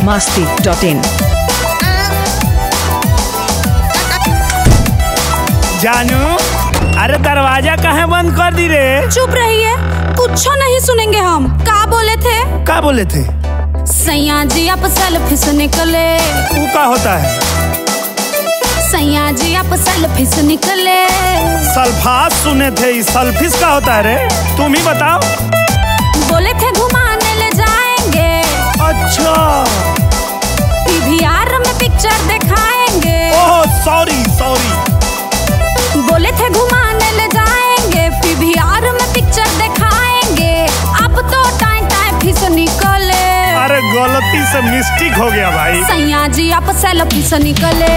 biharmasti.in। जानू, अरे दरवाजा काहे बंद कर दी रे? चुप रहिए, कुछ नहीं सुनेंगे हम। का बोले थे? क्या बोले थे? सैया जी आप सेल्फी से निकले। वो क्या होता है? सैया जी आप सेल्फी से निकले। सल्फास सुने थे, सल्फिस का होता है रे? तुम ही बताओ। बोले थे घुमाने ले जाएंगे। अच्छा, पीवीआर में पिक्चर दिखाएंगे। Oh sorry sorry. बोले थे घुमाने ले जाएंगे, पीवीआर में पिक्चर दिखाएंगे। अब तो टाइम टाइम से निकले। अरे गलती से मिस्टेक हो गया भाई। सैया जी आप सेल्फी से निकले।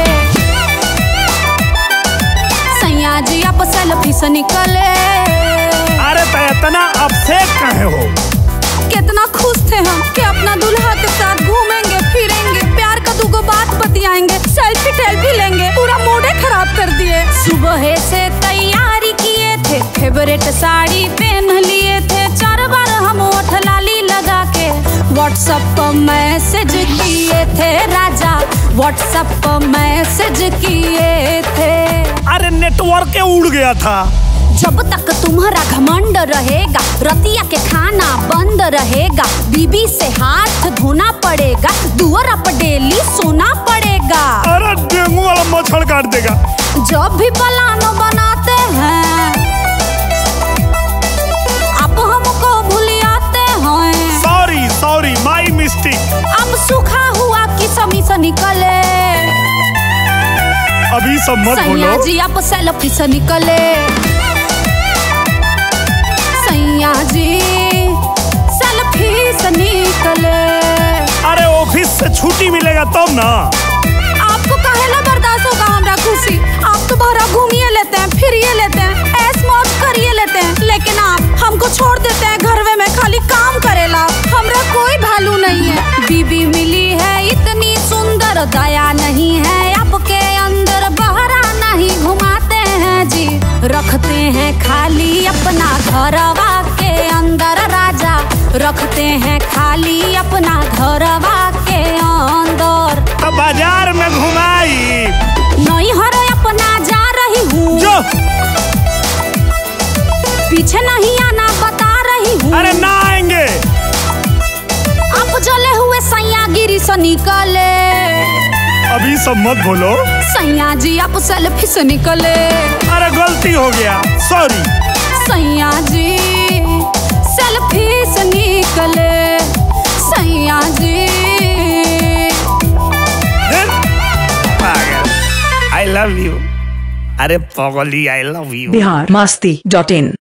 सैया जी आप सेल्फी से निकले। अरे तो इतना अपसेट काहे हो? कितना खुश थे हम कि अपना दूल्हा के साथ घूमेंगे फिरेंगे, प्यार का दूगो बात बतियाएंगे, सेल्फी टेल्फी लेंगे। पूरा मूड खराब कर दिए। सुबह से तैयारी किए थे, फेवरेट साड़ी पहन लिए थे। 4 बार हम ओठ लाली लगा के व्हाट्सएप पर मैसेज किए थे। राजा व्हाट्सएप पर मैसेज किए थे। अरे नेटवर्क उड़ गया था। जब तक तुम्हारा घमंड रहेगा, रतिया के खाना बंद रहेगा। बीबी से हाथ धोना पड़ेगा, दुआरा पर डेली सोना पड़ेगा। अरे डेंगू वाला मच्छर काट देगा। जब भी प्लान बनाते हैं आप हमको भूलियाते हैं। Sorry sorry, my mistake. अब सूखा हुआ किसमी से निकले। अभी सब मत सैया बोलो। जी आप सेल्फी से निकले। सैया जी सेल्फी से निकले। अरे ऑफिस से छुट्टी मिलेगा तब ना। आपको काहेला बर्दाश्त होगा हमरा खुशी? आप तो बाहर घूमिए लेते हैं, फिरिए लेते हैं, ऐश मौज करिए लेते हैं, लेकिन आप हमको छोड़ देते हैं घरवे में खाली काम करेला। हमरा कोई वैल्यू नहीं है। बीबी मिली है इतनी सुंदर, दया नहीं है आपके अंदर। बहरा नहीं घुमाते हैं जी, रखते हैं खाली अपना घरवा के अंदर। राजा रखते हैं खाली अपना घरवा के अंदर। तो बाजार में घुमाई। नहीं हर अपना जा रही हूँ, जो पीछे नहीं आना बता रही हूँ। अरे ना आएंगे। अब जले हुए सैया गिरी से निकले। अभी सब मत बोलो। सैया जी आप सेल्फी से निकले। अरे गलती हो गया, सॉरी। सैया जी सेल्फी से निकले। सैया जी पागल, आई लव यू। अरे पगली, आई लव यू। biharmasti.in।